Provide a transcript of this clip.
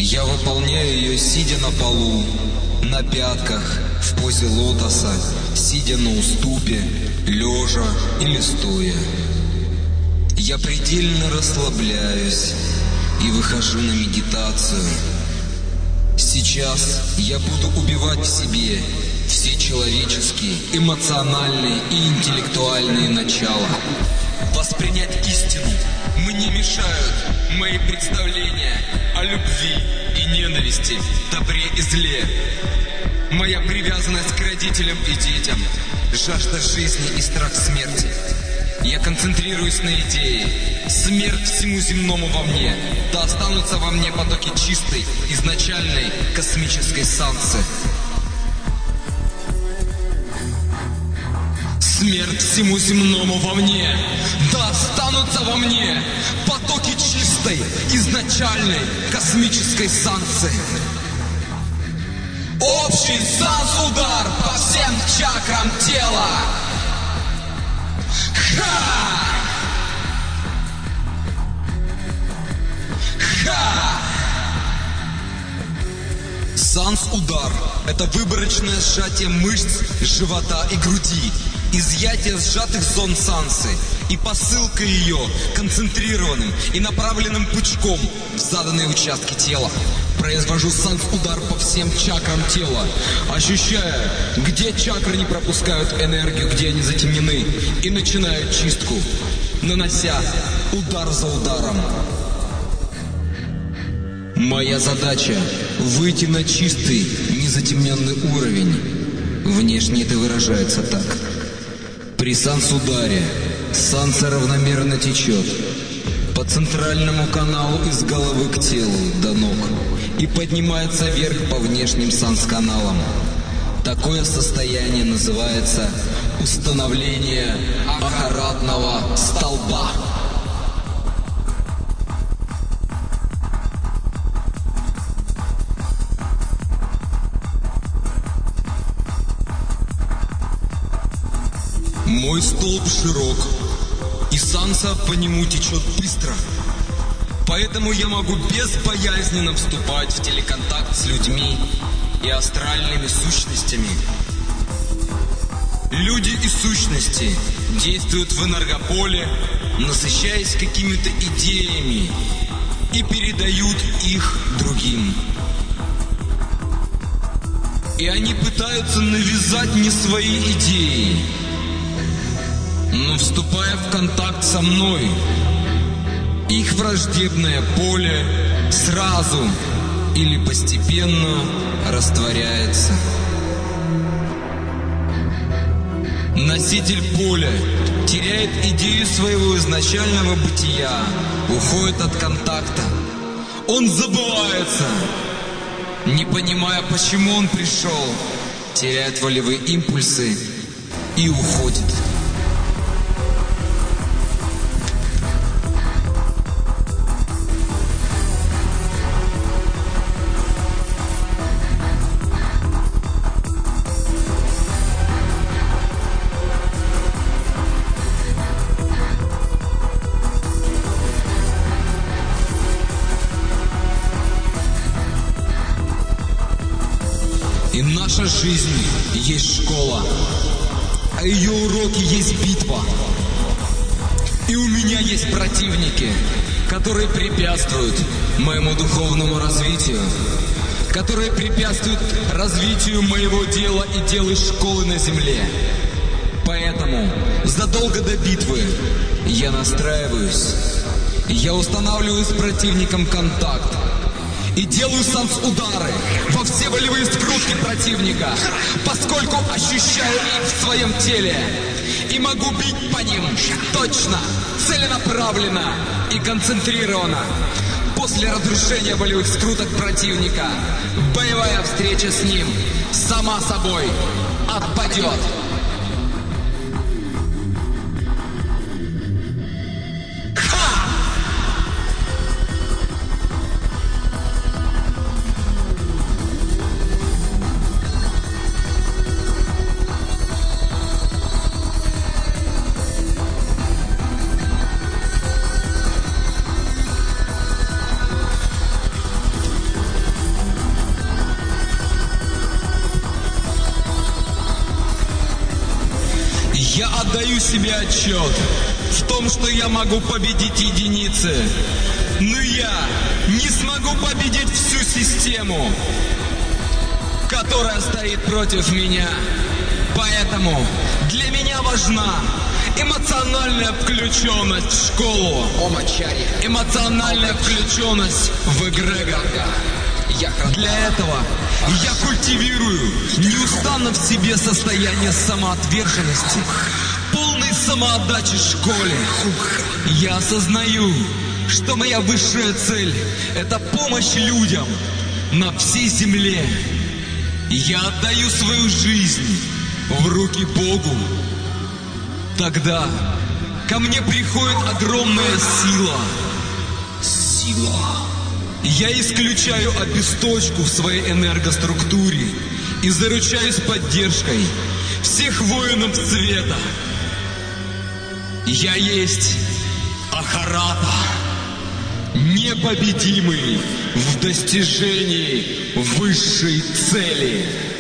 Я выполняю ее, сидя на полу, на пятках, в позе лотоса, сидя на уступе, лежа или стоя. Я предельно расслабляюсь и выхожу на медитацию. Сейчас я буду убивать в себе все человеческие, эмоциональные и интеллектуальные начала. Воспринять истину мне мешают мои представления о любви и ненависти, добре и зле. Моя привязанность к родителям и детям, жажда жизни и страх смерти. Я концентрируюсь на идее. Смерть всему земному во мне. Да останутся во мне потоки чистой, изначальной космической сансы. Смерть всему земному во мне. Да останутся во мне потоки чистой, изначальной космической сансы. Общий санс-удар по всем чакрам тела. Ха! Ха! Санс-удар – это выборочное сжатие мышц живота и груди, изъятие сжатых зон сансы и посылка ее концентрированным и направленным пучком в заданные участки тела. Произвожу санс-удар по всем чакрам тела, ощущая, где чакры не пропускают энергию, где они затемнены, и начинаю чистку, нанося удар за ударом. Моя задача – выйти на чистый, незатемненный уровень. Внешне это выражается так. При санс-ударе санса равномерно течет по центральному каналу из головы к телу до ног и поднимается вверх по внешним санс-каналам. Такое состояние называется установление ахаратного столба. Мой столб широк, и санса по нему течет быстро. Поэтому я могу безбоязненно вступать в телеконтакт с людьми и астральными сущностями. Люди и сущности действуют в энергополе, насыщаясь какими-то идеями и передают их другим. И они пытаются навязать мне свои идеи. Но вступая в контакт со мной, их враждебное поле сразу или постепенно растворяется. Носитель поля теряет идею своего изначального бытия, уходит от контакта. Он забывается, не понимая, почему он пришел, теряет волевые импульсы и уходит. И наша жизнь есть школа, а ее уроки есть битва. И у меня есть противники, которые препятствуют моему духовному развитию, которые препятствуют развитию моего дела и дела школы на земле. Поэтому задолго до битвы я настраиваюсь, я устанавливаю с противником контакт и делаю санс-удары во все волевые скрутки противника, поскольку ощущаю их в своем теле и могу бить по ним точно, целенаправленно и концентрированно. После разрушения волевых скруток противника боевая встреча с ним сама собой отпадет. себе отчет в том, что я могу победить единицы, но я не смогу победить всю систему, которая стоит против меня. Поэтому для меня важна эмоциональная включенность в школу, эмоциональная включенность в эгрегор. Для этого я культивирую неустанно в себе состояние самоотверженности, полной самоотдачи школе. Я осознаю, что моя высшая цель – это помощь людям на всей земле. Я отдаю свою жизнь в руки Богу. Тогда ко мне приходит огромная сила. Я исключаю обесточку в своей энергоструктуре и заручаюсь поддержкой всех воинов света. Я есть Ахарата, непобедимый в достижении высшей цели.